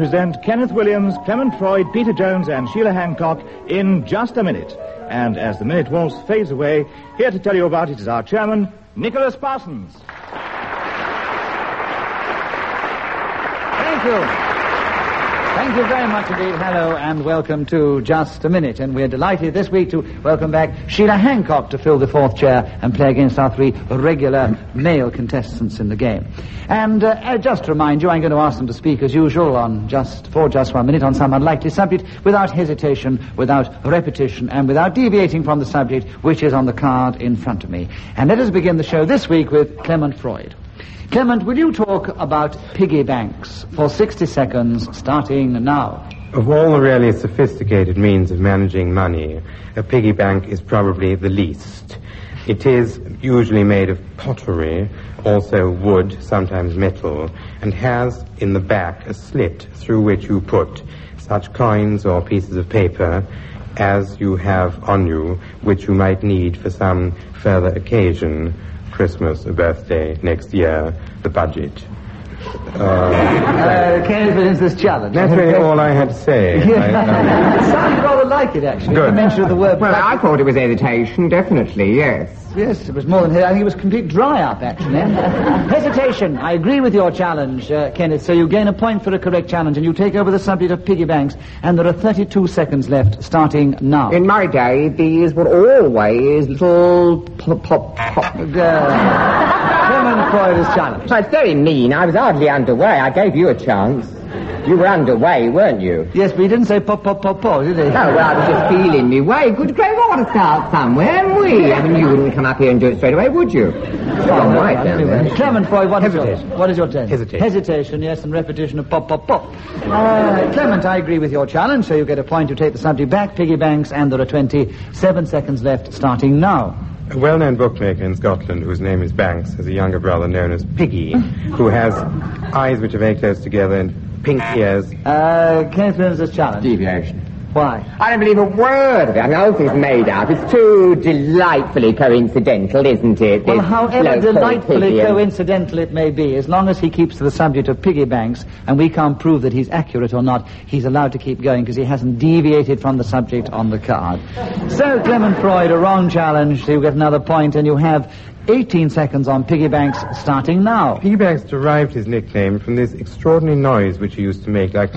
present Kenneth Williams, Clement Freud, Peter Jones and Sheila Hancock in Just a Minute. And as the minute waltz fades away, here to tell you about it is our chairman, Nicholas Parsons. Thank you. Thank you very much indeed. Hello and welcome to Just a Minute. And we're delighted this week to welcome back Sheila Hancock to fill the fourth chair and play against our three regular male contestants in the game. And just to remind you, I'm going to ask them to speak as usual for just 1 minute on some unlikely subject without hesitation, without repetition, and without deviating from the subject which is on the card in front of me. And let us begin the show this week with Clement Freud. Clement, will you talk about piggy banks for 60 seconds, starting now? Of all the really sophisticated means of managing money, a piggy bank is probably the least. It is usually made of pottery, also wood, sometimes metal, and has in the back a slit through which you put such coins or pieces of paper as you have on you, which you might need for some further occasion. Christmas, a birthday, next year, the budget. Kenneth wins this challenge. That's really all I had to say. It sounded rather like it, actually. Good. The mention of the word. Well, I thought it was hesitation, definitely, yes. Yes, it was more than... I think it was complete dry-up, actually. Hesitation. I agree with your challenge, Kenneth. So you gain a point for a correct challenge, and you take over the subject of piggy banks, and there are 32 seconds left, starting now. In my day, these were always little pop. Clement Freud is challenged. Well, it's very mean. I was hardly underway. I gave you a chance. You were underway, weren't you? Yes, but he didn't say pop, did he? Oh, well, I was just feeling me way. Good grief, I want to start somewhere, and we. I mean, you wouldn't come up here and do it straight away, would you? All right, then. Clement Freud, what is yours? What is your turn? Hesitation. Hesitation, yes, and repetition of pop. Clement, I agree with your challenge, so you get a point. You take the subject back, piggy banks, and there are 27 seconds left, starting now. A well-known bookmaker in Scotland, whose name is Banks, has a younger brother known as Piggy, who has eyes which are very close together and pink ears. Kenneth wins this challenge. Deviation. Why? I don't believe a word of it. I mean, the whole thing's made up. It's too delightfully coincidental, isn't it? Well, This however low-called delightfully piggy. coincidental it may be, as long as he keeps to the subject of piggy banks, and we can't prove that he's accurate or not, he's allowed to keep going because he hasn't deviated from the subject on the card. So, Clement Freud, a wrong challenge, so you get another point, and you have 18 seconds on piggy banks, starting now. Piggy Banks derived his nickname from this extraordinary noise which he used to make, like...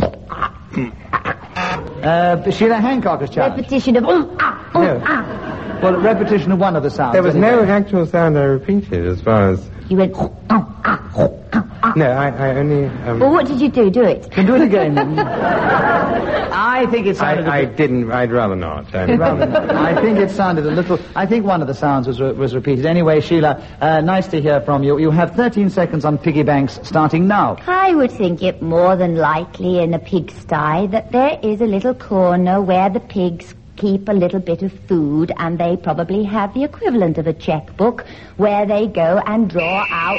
Sheila Hancock is challenged. Repetition of No. Well, repetition of one of the sounds. There was anyway. no actual sound I repeated as far as... You went. No, I only... Well, what did you do? Do it. Can do it again. I think it sounded. I didn't. I'd rather not. I think it sounded a little. I think one of the sounds was repeated. Anyway, Sheila, nice to hear from you. You have 13 seconds on piggy banks, starting now. I would think it more than likely in a pigsty that there is a little corner where the pigs keep a little bit of food, and they probably have the equivalent of a checkbook where they go and draw out.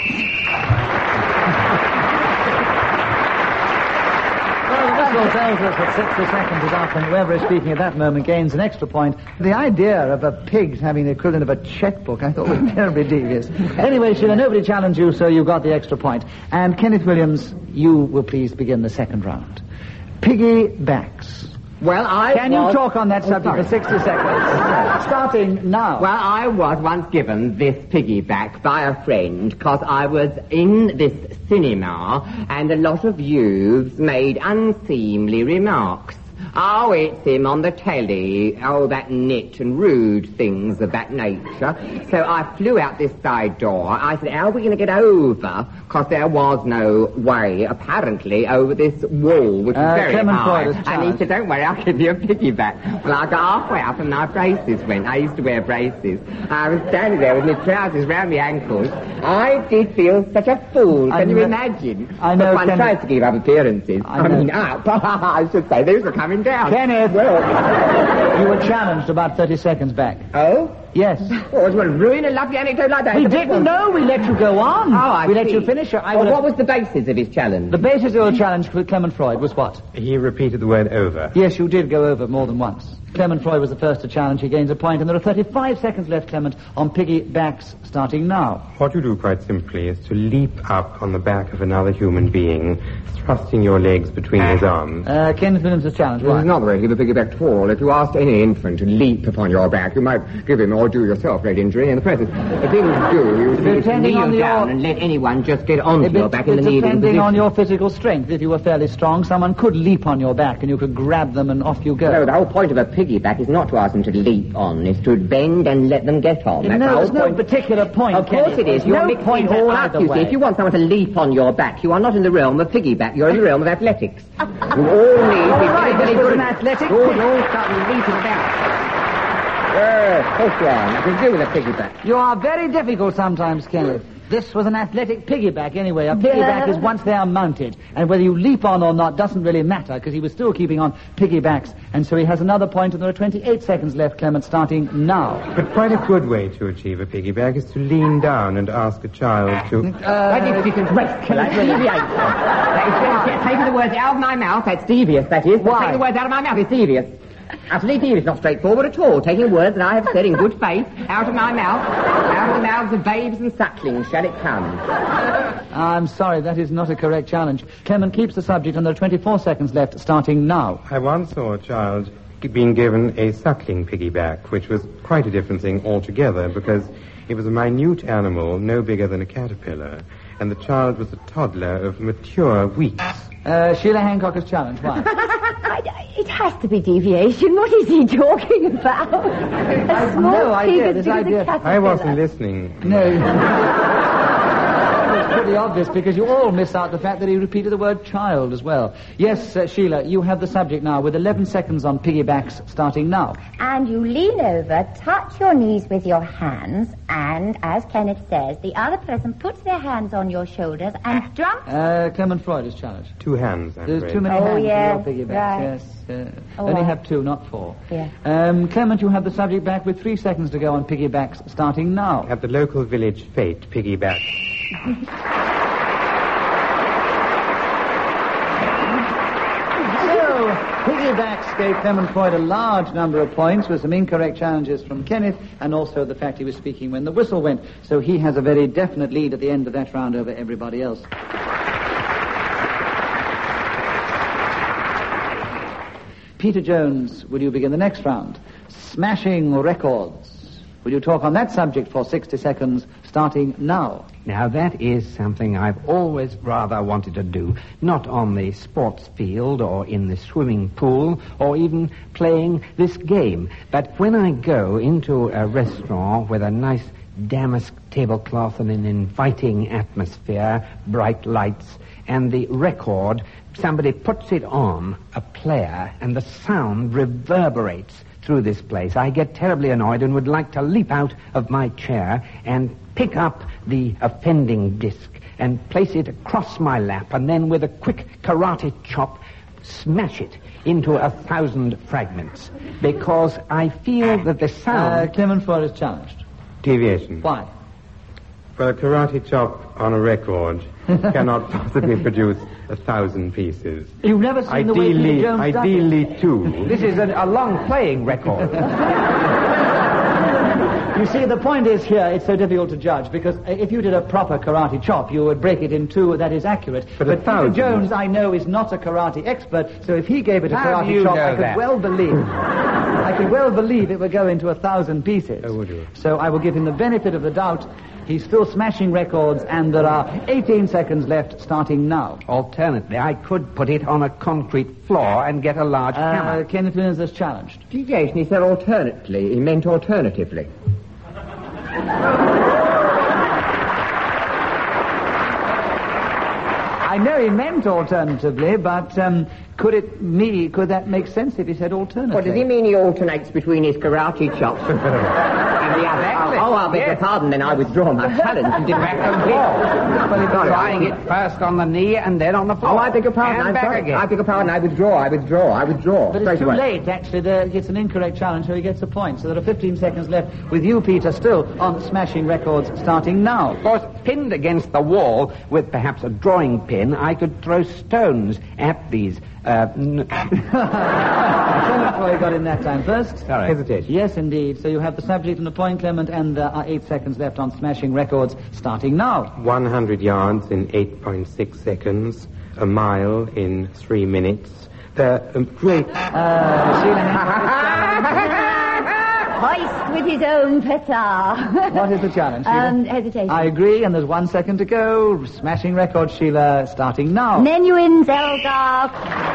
Well, the whistle tells us that 60 seconds is up, and whoever is speaking at that moment gains an extra point. The idea of a pig having the equivalent of a checkbook, I thought was terribly devious. Anyway, Sheila, nobody challenged you, so you got the extra point. And Kenneth Williams, you will please begin the second round. Piggy banks. Well, Can you talk on that subject for 60 seconds? Starting now. Well, I was once given this piggyback by a friend because I was in this cinema and a lot of youths made unseemly remarks. Oh, it's him on the telly. Oh, that nit and rude things of that nature. So I flew out this side door. I said, how are we going to get over? Because there was no way, apparently, over this wall, which is very Clement high. Freud is And he said, don't worry, I'll give you a piggyback. Well, I got halfway up and my braces went. I used to wear braces. I was standing there with my trousers round my ankles. I did feel such a fool. Can you imagine? I know, But one Kenneth. tries to keep up appearances. I mean, up. I should say, these are coming down. Kenneth, Well, you were challenged about 30 seconds back. oh? Yes. Oh, it will ruin a lovely anecdote like that. We didn't know. We let you go on. Oh, I We let see. you finish. What was the basis of his challenge? The basis of your challenge with Clement Freud was what? He repeated the word over. Yes, you did go over more than once. Clement Freud was the first to challenge. He gains a point, and there are 35 seconds left, Clement, on piggybacks starting now. What you do quite simply is to leap up on the back of another human being, thrusting your legs between his arms. Kenneth Williams' challenge. This Why? is not the way to give a piggyback at all. If you asked any infant to leap upon your back, you might give him or do yourself great injury in the process. The thing to do is to Depending on kneel your- down and let anyone just get onto your back in the kneeling Depending position. on your physical strength. If you were fairly strong, someone could leap on your back, and you could grab them, and off you go. No, the whole point of a piggyback is not to ask them to leap on, it's to bend and let them get on. That's the No, whole there's no point. particular point. Of course it is. There's You're no mixing point it all either up, you way. see. If you want someone to leap on your back, you are not in the realm of piggyback, you're in the realm of athletics. You all need to be right, very this was good an at athletic good, you all start leaping about. Yes, of course you are. Nothing to do with a piggyback. You are very difficult sometimes, Kenneth. This was an athletic piggyback anyway. A piggyback is once they are mounted. And whether you leap on or not doesn't really matter, because he was still keeping on piggybacks. And so he has another point, and there are 28 seconds left, Clement, starting now. But quite a good way to achieve a piggyback is to lean down and ask a child to... That is disgraceful. That's deviation. That is taking the words out of my mouth. That's devious, that is. Why? Taking the words out of my mouth is devious. Utterly devious, not straightforward at all. Taking words that I have said in good faith out of my mouth, out of the mouths of babes and sucklings shall it come. I'm sorry, that is not a correct challenge. Clement keeps the subject, and there are 24 seconds left, starting now. I once saw a child being given a suckling piggyback, which was quite a different thing altogether, because it was a minute animal, no bigger than a caterpillar, and the child was a toddler of mature weeks. Sheila Hancock is challenged. Why? It has to be deviation. What is he talking about? A small no idea. pig as This big as a idea- caterpillar. I wasn't listening. No. It's pretty obvious, because you all miss out the fact that he repeated the word child as well. Yes, Sheila, you have the subject now, with 11 seconds on piggybacks, starting now. And you lean over, touch your knees with your hands, and, as Kenneth says, the other person puts their hands on your shoulders and jumps. Clement Freud is challenged. 2 hands, I'm There's afraid. too many Oh, hands yes, for your piggybacks. right. Yes. Oh, Only well. have 2, not 4. Yeah. Clement, you have the subject back with 3 seconds to go on piggybacks, starting now. At the local village fete, piggyback. So, piggybacks gave Clement Freud a large number of points, with some incorrect challenges from Kenneth, and also the fact he was speaking when the whistle went. So he has a very definite lead at the end of that round over everybody else. Peter Jones, will you begin the next round? Smashing records. Will you talk on that subject for 60 seconds, starting now? Now, that is something I've always rather wanted to do, not on the sports field or in the swimming pool or even playing this game, but when I go into a restaurant with a nice damask tablecloth and an inviting atmosphere, bright lights, and the record, somebody puts it on, a player, and the sound reverberates through this place. I get terribly annoyed and would like to leap out of my chair and pick up the offending disc and place it across my lap, and then with a quick karate chop smash it into 1,000 fragments, because I feel that the sound... Clement Freud is challenged. Deviation. Why? Well, a karate chop on a record cannot possibly produce 1,000 pieces. You've never seen the way Peter Jones does it. Ideally 2. This is a long playing record. You see, the point is here, it's so difficult to judge, because if you did a proper karate chop, you would break it in 2, that is accurate. But Peter 1,000. Jones, I know, is not a karate expert, so if he gave it a How do karate you chop, know I could that? well believe it would go into 1,000 pieces. Oh, would you? So I will give him the benefit of the doubt. He's still smashing records, and there are 18 seconds left, starting now. Alternately, I could put it on a concrete floor and get a large hammer. Kenneth Williams is challenged. Deviation, he said alternately. He meant alternatively. I know he meant alternatively, but could that make sense if he said alternatively? What does he mean he alternates between his karate chops I beg your pardon, then I withdraw my challenge and direct a Well, trying it first on the knee and then on the floor. Oh, I beg your pardon. And I'm back sorry. again. I beg your pardon. I withdraw. But it's too late, actually. It's an incorrect challenge, so he gets a point. So there are 15 seconds left with you, Peter, still on Smashing Records, starting now. Of course, pinned against the wall with perhaps a drawing pin, I could throw stones at these. Clement Freud got in that time first. Sorry. Hesitation. Yes, indeed. So you have the subject and the point, Clement, and there are 8 seconds left on Smashing Records, starting now. 100 yards in 8.6 seconds, a mile in 3 minutes. Great. Hoist with his own petard. What is the challenge, Sheila? Hesitation. I agree, and there's 1 second to go. Smashing Records, Sheila, starting now. Menuhin, Zelda.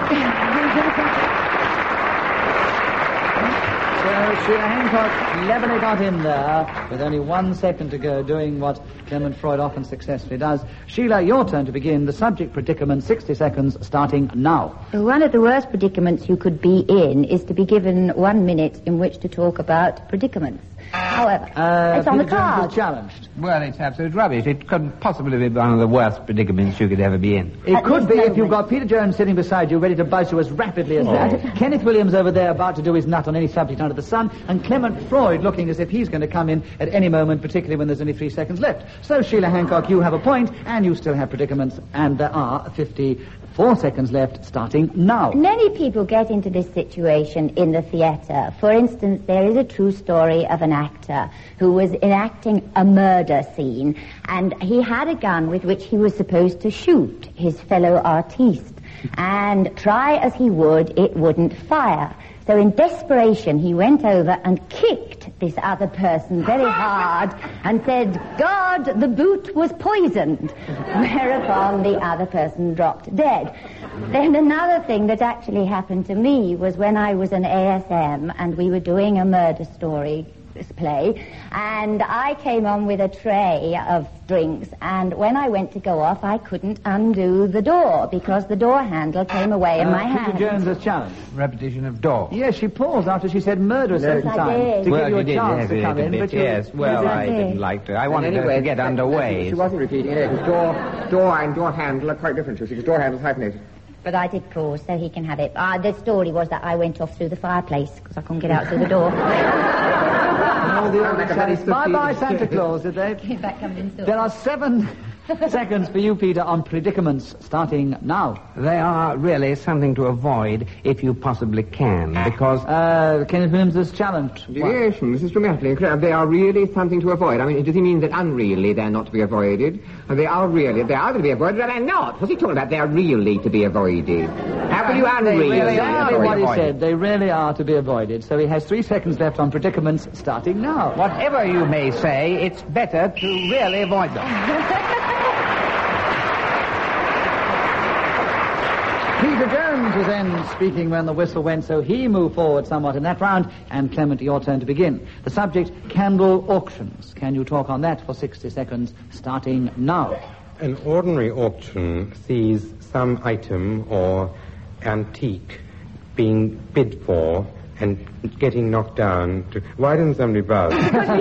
So Sheila Hancock cleverly got in there with only 1 second to go, doing what Clement Freud often successfully does. Sheila, your turn to begin. The subject predicament, 60 seconds, starting now. One of the worst predicaments you could be in is to be given 1 minute in which to talk about predicaments. However, it's on the Peter Jones card. is challenged. Well, it's absolute rubbish. It couldn't possibly be one of the worst predicaments you could ever be in. It At could this be if moment. you've got Peter Jones sitting beside you, ready to buzz you as rapidly as that. Kenneth Williams over there about to do his nut on any subject under the sun, and Clement Freud looking as if he's going to come in at any moment, particularly when there's only 3 seconds left. So, Sheila Hancock, you have a point, and you still have predicaments, and there are 54 seconds left, starting now. Many people get into this situation in the theatre. For instance, there is a true story of an actor who was enacting a murder scene, and he had a gun with which he was supposed to shoot his fellow artiste. And try as he would, it wouldn't fire. So in desperation, he went over and kicked this other person very hard and said, "God, the boot was poisoned." Whereupon the other person dropped dead. Then another thing that actually happened to me was when I was an ASM and we were doing a murder story play, and I came on with a tray of drinks, and when I went to go off, I couldn't undo the door because the door handle came away in my hand. Peter Jones has challenged. Repetition of door. Yes, she paused after she said murder a second I time did. to Well, give you you a did, chance yes, to come a in, bit, but you... yes. Well, I did. didn't like to. I wanted her to get underway. She wasn't repeating it. It was door and door handle are quite different. Because door handle's hyphenated. But I did pause so he can have it. The story was that I went off through the fireplace because I couldn't get out through the door. All the other challenge. Bye-bye, Santa Claus, did they? If that comes in soon. There are 7 seconds for you, Peter, on predicaments, starting now. They are really something to avoid if you possibly can, because... Kenneth Williams has challenged. Deviation. This is dramatically incorrect. They are really something to avoid. I mean, does he mean that unreally they're not to be avoided? They are really. They are to be avoided, but they're not. What's he talking about? They're really to be avoided. How can you unreally Exactly what he avoid? said. They really are to be avoided. So he has 3 seconds left on predicaments, starting now. Whatever you may say, it's better to really avoid them. Peter Jones was then speaking when the whistle went, so he moved forward somewhat in that round. And Clement, your turn to begin. The subject, candle auctions. Can you talk on that for 60 seconds, starting now? An ordinary auction sees some item or antique being bid for and getting knocked down. Why didn't somebody buzz?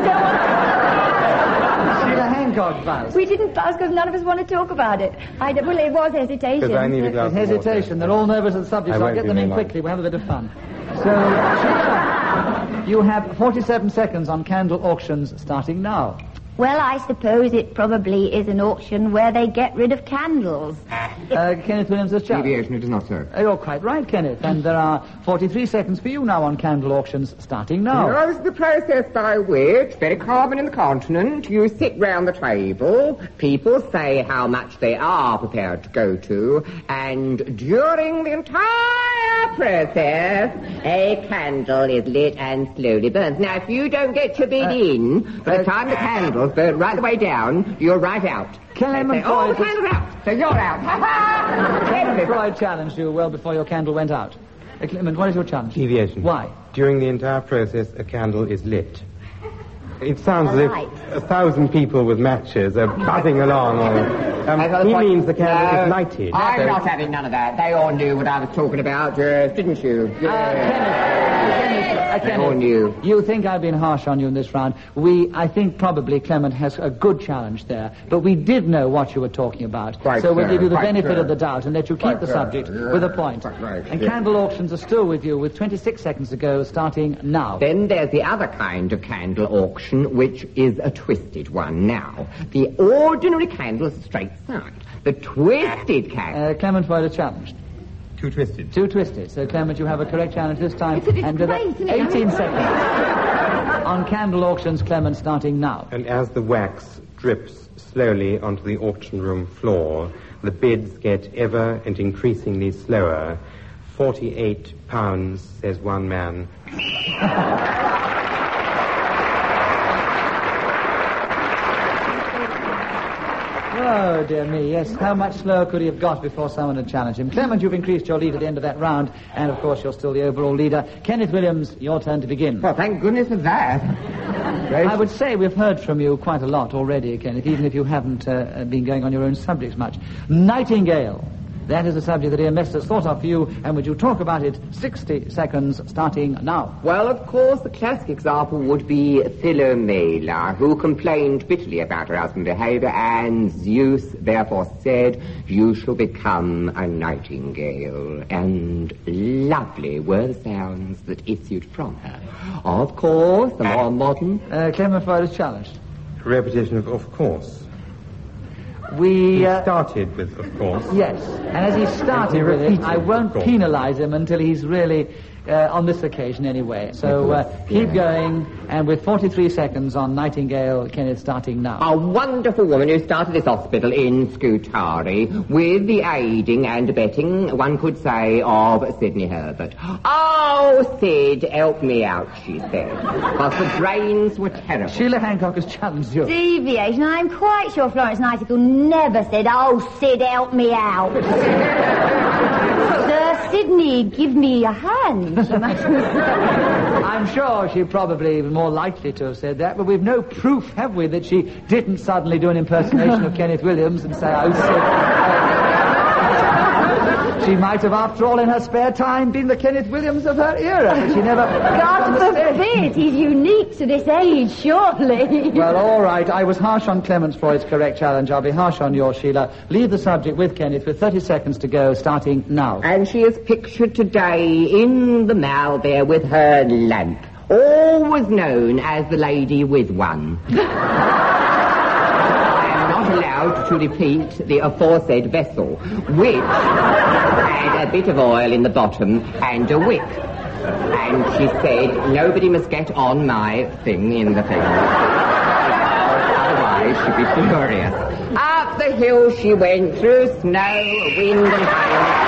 Sheila Hancock buzzed. We didn't buzz because none of us want to talk about it. Well, it was hesitation. Because I need a glass of Hesitation. water. They're all nervous at the subject, I so I'll won't get be them in very long. quickly. We'll have a bit of fun. So, Sheila, you have 47 seconds on candle auctions, starting now. Well, I suppose it probably is an auction where they get rid of candles. Kenneth Williams has challenged. Deviation, it is not so. You're quite right, Kenneth. And there are 43 seconds for you now on candle auctions, starting now. This is the process by which, very common in the continent, you sit round the table, people say how much they are prepared to go to, and during the entire process, a candle is lit and slowly burns. Now, if you don't get your bid in, by the time the candles burn right the way down, you're right out. Clement Oh, the Freud, candle's out, so you're out. Clement Freud challenged you well before your candle went out. Clement, what is your challenge? Deviation. Why? During the entire process, a candle is lit. It sounds as Right. if 1,000 people with matches are buzzing along. He means the candle is lighted. I'm not having none of that. They all knew what I was talking about, didn't you? Kenneth, Kenneth, you think I've been harsh on you in this round. I think probably Clement has a good challenge there, but we did know what you were talking about. So we'll give you the benefit of the doubt and let you keep the subject with a point. And candle auctions are still with you with 26 seconds to go, starting now. Then there's the other kind of candle auction, which is a twisted one. Now, the ordinary candle is straight side. The twisted candle... Clement Freud is challenged. Too twisted. Too twisted. So, Clement, you have a correct challenge this time. And with 18 seconds. On candle auctions, Clement, starting now. And as the wax drips slowly onto the auction room floor, the bids get ever and increasingly slower. 48 pounds, says one man. Oh, dear me, yes. How much slower could he have got before someone had challenged him? Clement, you've increased your lead at the end of that round, and, of course, you're still the overall leader. Kenneth Williams, your turn to begin. Well, thank goodness for that. I would say we've heard from you quite a lot already, Kenneth, even if you haven't been going on your own subjects much. Nightingale. That is a subject that Ian Mester's thought of for you, and would you talk about it? 60 seconds, starting now. Well, of course, the classic example would be Philomela, who complained bitterly about her husband's behaviour, and Zeus therefore said, "You shall become a nightingale." And lovely were the sounds that issued from her. Of course, the more modern... Clement Freud is challenged. Repetition of course. He started with, of course. Yes, and as he started with it, I won't penalise him until he's really, on this occasion anyway. So keep going, and with 43 seconds on Nightingale, Kenneth, starting now. A wonderful woman who started this hospital in Scutari with the aiding and abetting, one could say, of Sidney Herbert. "Oh, Sid, help me out," she said, because the drains were terrible. Sheila Hancock has challenged you. Deviation. I'm quite sure Florence Nightingale never said, "Oh, Sid, help me out." Sir Sidney, give me a hand. I'm sure she probably was more likely to have said that, but we've no proof, have we, that she didn't suddenly do an impersonation of Kenneth Williams and say, "Oh, Sid." She might have, after all, in her spare time, been the Kenneth Williams of her era, but she never... God forbid, he's unique to this age, surely. Well, all right, I was harsh on Clement Freud's correct challenge. I'll be harsh on yours, Sheila. Leave the subject with Kenneth with 30 seconds to go, starting now. And she is pictured today in the Mall there with her lamp, always known as the lady with one. Allowed to repeat the aforesaid vessel, which had a bit of oil in the bottom and a wick. And she said, "Nobody must get on my thing in the thing. Otherwise she'd be furious." Up the hill she went through snow, wind and hail.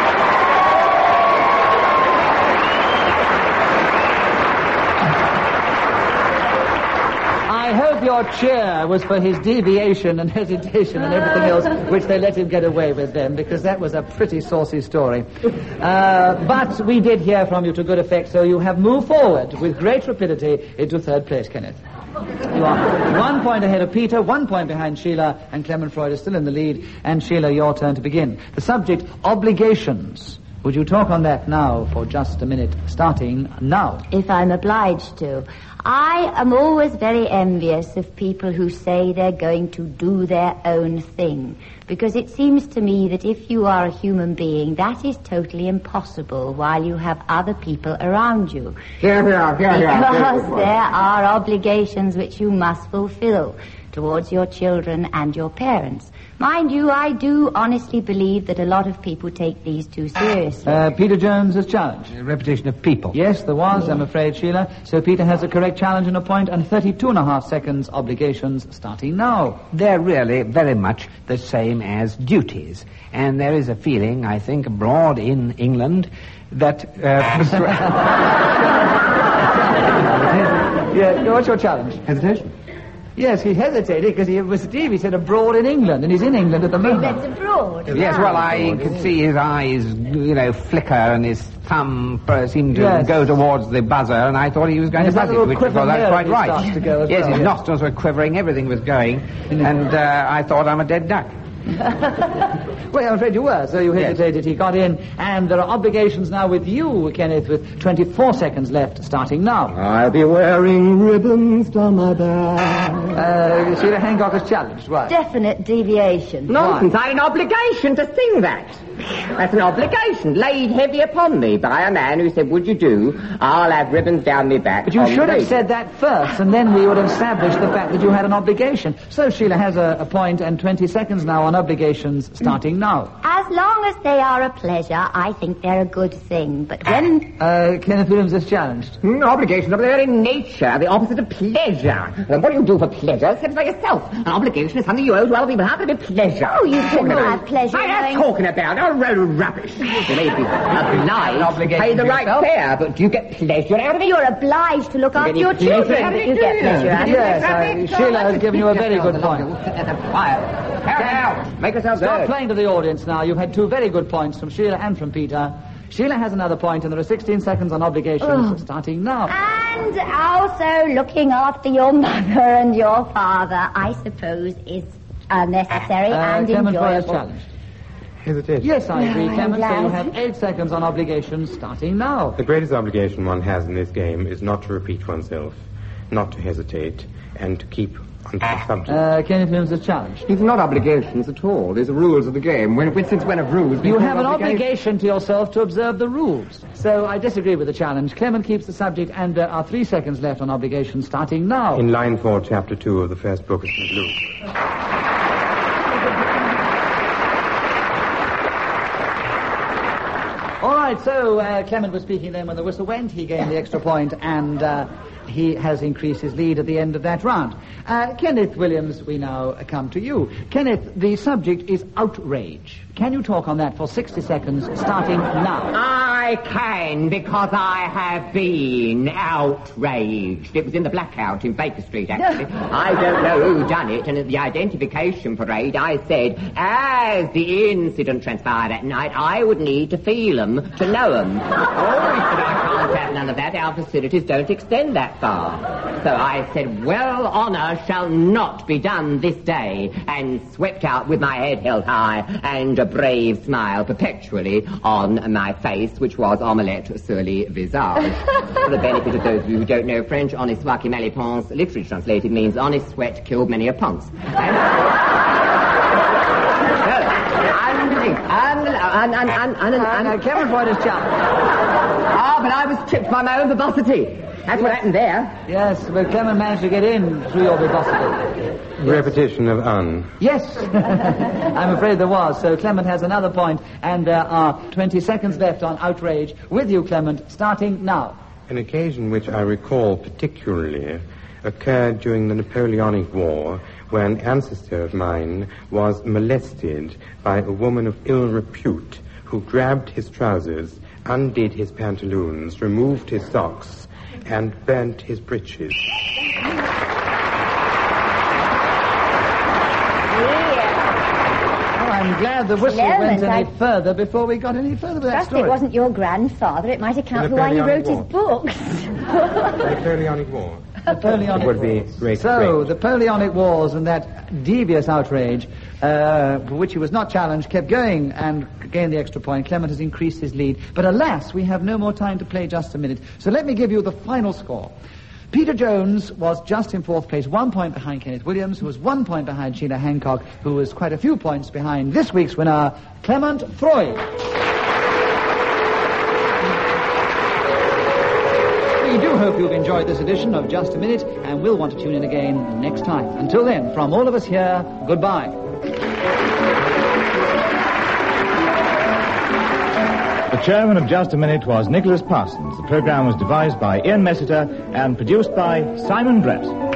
I hope your cheer was for his deviation and hesitation and everything else which they let him get away with then, because that was a pretty saucy story. But we did hear from you to good effect, so you have moved forward with great rapidity into third place, Kenneth. You are 1 point ahead of Peter, 1 point behind Sheila, and Clement Freud is still in the lead. And Sheila, your turn to begin. The subject, obligations. Would you talk on that now for just a minute, starting now? If I'm obliged to. I am always very envious of people who say they're going to do their own thing, because it seems to me that if you are a human being, that is totally impossible while you have other people around you. Because there are obligations which you must fulfill towards your children and your parents. Mind you, I do honestly believe that a lot of people take these too seriously. Peter Jones has challenged. Repetition of people. Yes, there was, I'm afraid, Sheila. So Peter has a correct challenge and a point, and 32.5 seconds obligations starting now. They're really very much the same as duties. And there is a feeling, I think, abroad in England that... Yeah, what's your challenge? Hesitation. Yes, he hesitated because he was Steve. He said abroad in England, and he's in England at the moment. That's abroad. Yes, well, I could see his eyes, flicker, and his thumb seemed to go towards the buzzer, and I thought he was going to buzz it, which was that's quite right. Yes, his nostrils were quivering, everything was going, and I thought I'm a dead duck. Well, I'm afraid you were, so you hesitated. He got in, and there are obligations now with you, Kenneth, with 24 seconds left, starting now. I'll be wearing ribbons down my back. Sheila Hancock is challenged. Why? Definite deviation. Nonsense, I had an obligation to sing that. That's an obligation laid heavy upon me by a man who said, would you do? I'll have ribbons down my back. But you should have said that first, and then we would have established the fact that you had an obligation. So Sheila has a point and 20 seconds now on obligations, starting now. As long as they are a pleasure, I think they're a good thing. But when... Kenneth Williams is challenged. Obligations of their very nature, the opposite of pleasure. Then what do you do for pleasure? Say it for yourself. An obligation is something you owe to other people. How can it be pleasure? Oh, you can have pleasure. I'm not talking about a road of rubbish. You may be obliged to pay the right fare, but do you get pleasure out of it? You're obliged to look after your children, but you get pleasure out of it. Yes, Sheila has given you a very good point. Make yourself Stop good. playing to the audience now. You've had two very good points from Sheila and from Peter. Sheila has another point, and there are 16 seconds on obligations, starting now. And also looking after your mother and your father, I suppose, is necessary and Clement Foy is enjoyable. challenged. Hesitation. Yes, I agree, I'm Clement. So you glad. have 8 seconds on obligations, starting now. The greatest obligation one has in this game is not to repeat oneself, not to hesitate, and to keep onto the subject. Kenneth Williams is challenged. These are not obligations at all. These are rules of the game. Since when have rules been You called have an obligations? obligation to yourself to observe the rules. So I disagree with the challenge. Clement keeps the subject, and there are 3 seconds left on obligations, starting now. In line 4, chapter 2 of the first book of St. Luke. All right, so Clement was speaking then when the whistle went. He gained the extra point, and he has increased his lead at the end of that round. Kenneth Williams, we now come to you. Kenneth, the subject is outrage. Can you talk on that for 60 seconds, starting now? I can, because I have been outraged. It was in the blackout in Baker Street, actually. I don't know who done it, and at the identification parade, I said, as the incident transpired that night, I would need to feel them, to know them. Oh, he said, I can't have none of that. Our facilities don't extend that far. So I said, well, honour shall not be done this day, and swept out with my head held high, and a brave smile perpetually on my face, which was omelette sur le visage. For the benefit of those of you who don't know French, honest Swaki Malipons, literally translated, means honest sweat killed many a ponce. Clement Foy is challenged. Ah, but I was tripped by my own verbosity. That's what happened there. Yes, but Clement managed to get in through your verbosity. Repetition of un. Yes, I'm afraid there was. So Clement has another point, and there are 20 seconds left on outrage. With you, Clement, starting now. An occasion which I recall particularly occurred during the Napoleonic War, where an ancestor of mine was molested by a woman of ill repute who grabbed his trousers, undid his pantaloons, removed his socks, and burnt his breeches. I'm glad the whistle Clement, went any further before we got any further with that Trust story. it wasn't your grandfather. It might account for The why he wrote Napoleonic his books. The Napoleonic War. Napoleonic It would be Wars. great. So, the Napoleonic Wars and that devious outrage, for which he was not challenged, kept going and gained the extra point. Clement has increased his lead. But alas, we have no more time to play just a minute. So let me give you the final score. Peter Jones was just in 4th place, 1 point behind Kenneth Williams, who was 1 point behind Sheila Hancock, who was quite a few points behind this week's winner, Clement Foy. We do hope you've enjoyed this edition of Just a Minute, and we'll want to tune in again next time. Until then, from all of us here, goodbye. The chairman of Just a Minute was Nicholas Parsons. The program was devised by Ian Messiter and produced by Simon Brett.